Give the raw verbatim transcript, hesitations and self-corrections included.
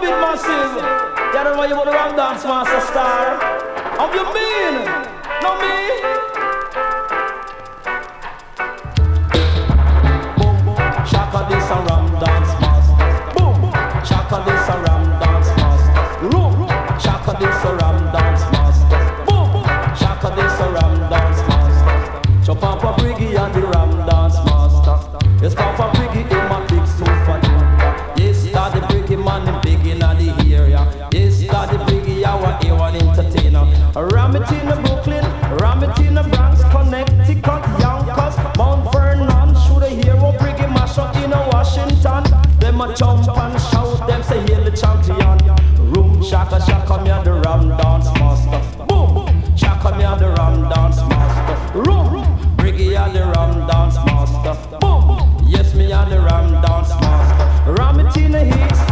it massive. You don't know you want to run dance master star. How you mean? No me. Boom boom. Shaka this a ram dance master. Boom boom. Shaka this a ram dance master. Room. Shaka this a ram dance master. Boom boom. Shaka this a ram dance master. So Papa Briggy and the ram dance master. Yes, Papa Briggy in my big sofa. Yes, Daddy Briggy man the big in the area. Yes, Daddy Briggy our A one entertainer. Ram it in the Brooklyn, ram it in the Bronx, Connecticut, Yonkers, Mount Vernon. Should a hero Briggy mash up in a Washington. Them a jump and shout, them say hail the champion. Room shaka shaka me a the ram dance master. Boom boom, shaka me a the ram dance master. Room, Briggy a the ram dance master. Boom boom, yes me a the ram dance master. Ram it in the heat.